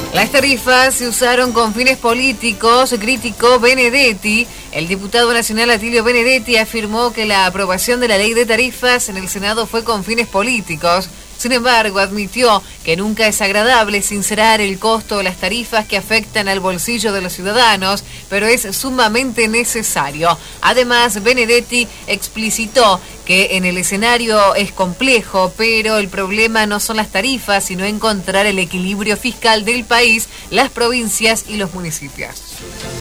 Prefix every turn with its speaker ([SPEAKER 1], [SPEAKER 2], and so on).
[SPEAKER 1] Las tarifas se usaron con fines políticos, criticó Benedetti. El diputado nacional Atilio Benedetti afirmó que la aprobación de la ley de tarifas en el Senado fue con fines políticos. Sin embargo, admitió que nunca es agradable sincerar el costo de las tarifas que afectan al bolsillo de los ciudadanos, pero es sumamente necesario. Además, Benedetti explicitó que en el escenario es complejo, pero el problema no son las tarifas, sino encontrar el equilibrio fiscal del país, las provincias y los municipios.